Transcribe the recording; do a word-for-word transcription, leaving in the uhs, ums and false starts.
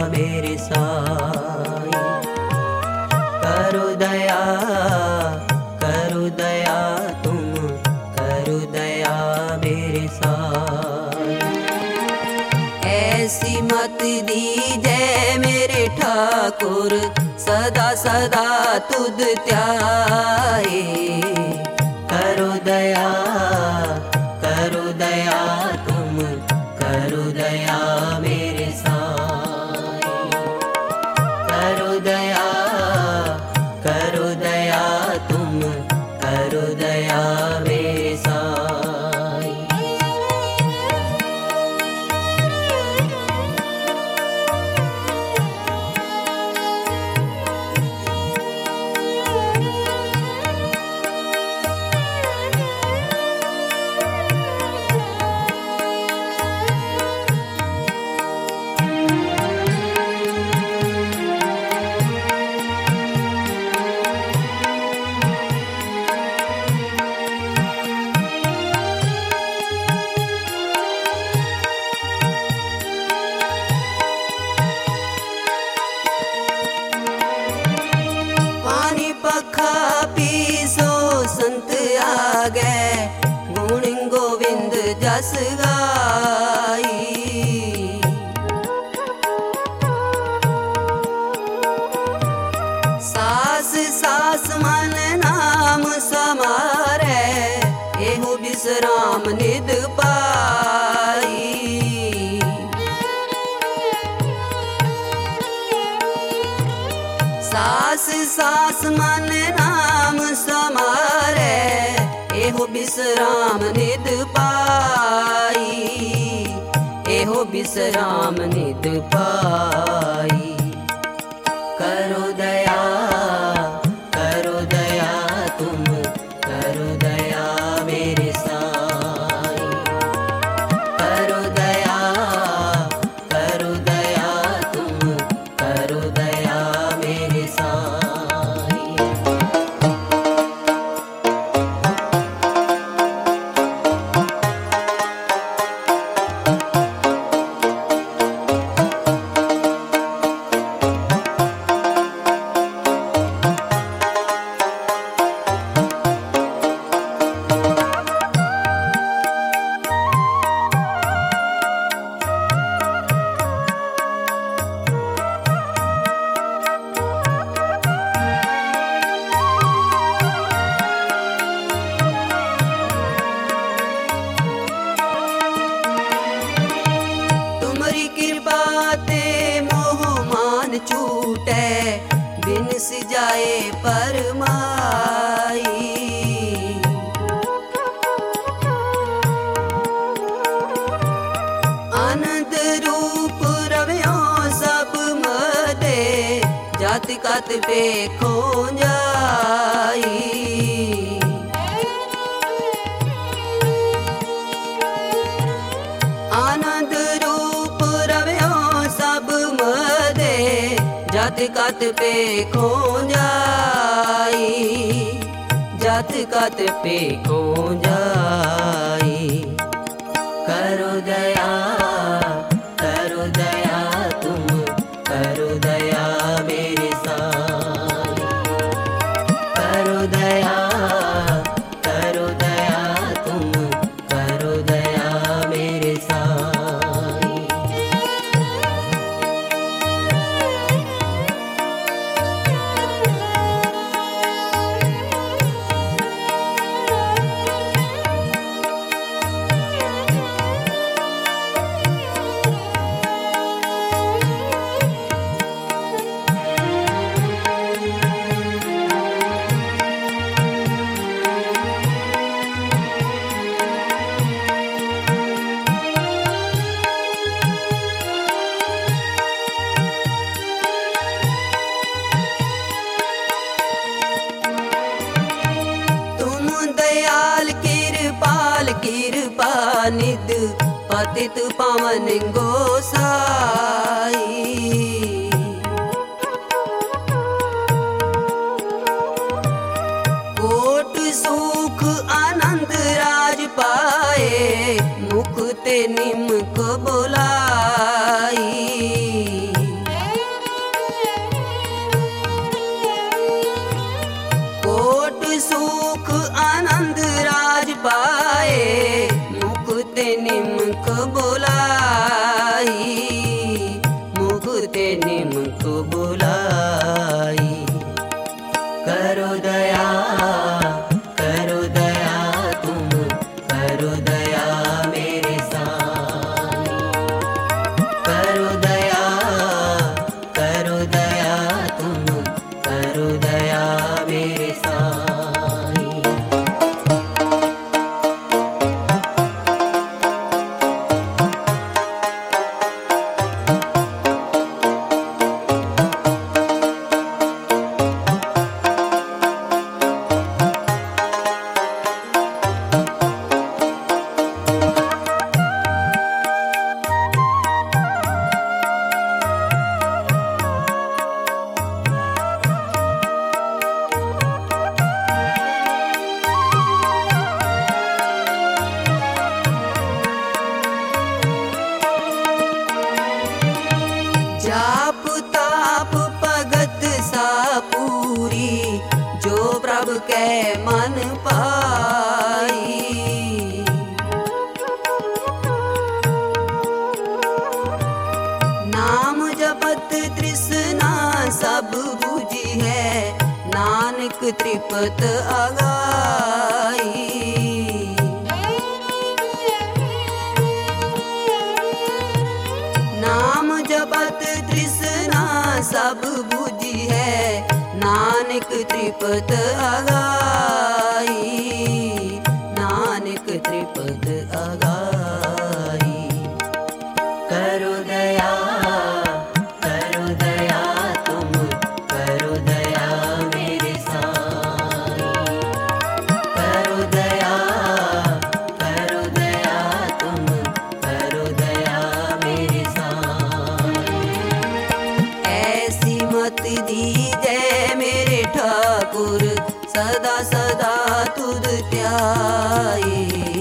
मेरे साईं। करो दया करो दया तुम करो दया मेरे साईं। ऐसी मत दीजै मेरे ठाकुर सदा सदा तुद त्याए। करो दया करो दया तुम करो दया मेरे साईं। करो दया करो दया तुम करो दया मेरे साईं। पखा पीसो संत आ गए गुण गोविंद जस गाई। सास सास मन नाम समारे एहो विश्राम निद पाई। सास सास मन नाम समारे एहो विश्राम निद पाई। एहो विश्राम निद पाई। करो दया करो दया तुम करो दया मेरे साईं। करो दया करो दया तुम करो दया मेरे साईं। छूटे बिनस जाए परमाई। आनंद रूप रव्यो सब मदे जात कत पे खो जाई। आनंद रूप रव्यो सब मदे जात कत पे खो जाई। जात कत पे खो जाई। करो दया करो दया तुम करो दया मेरे साईं। करो दया करो दया तुम करो दया मेरे साईं। कृपा निध पतित पावन गोसाई। कोट सुख आनंद राज पाए मुख ते निमक बुलाई। निमक बुलाई। करो दया करो दया तुम करो दया मेरे साईं। करो दया करो दया तुम करो दया मेरे साईं। जाप ताप भगत सा पूरी जो प्रभु के मन पाई। नाम जपत तृष्णा सब बुझी है नानक त्रिपत आगाई। नाम जपत तृष्णा सब बुझी है नानक त्रिपत आगाई। नानक त्रिपत आगाई। करो दया करो दया तुम करो दया मेरे साईं। करो दया करो दया तुम करो दया मेरे साईं। ऐसी मत दीजै मेरे ठाकुर सदा सदा तुध त्याई।